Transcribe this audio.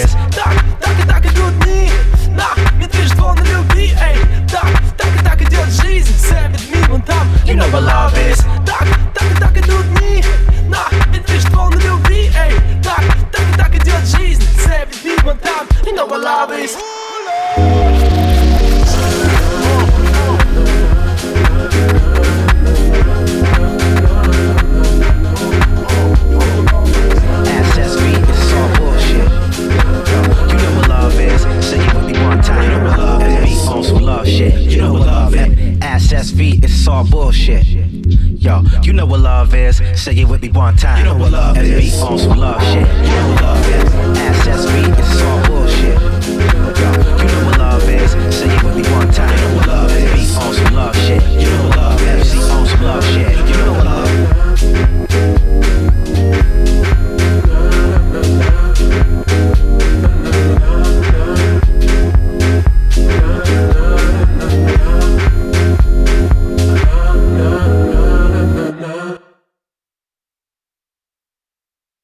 is. Так идут дни, мне движет волны любви, эй. Так идет жизнь, все ведь вон там. You know what love is. Так идут дни, мне движет волны любви, эй. Так идет жизнь, все ведь вон там. You know what love is. SSV, it's all bullshit. Yo, you know what love is. Say it with me one time. You know what love is. SB on some love shit. You know what love is. SSV,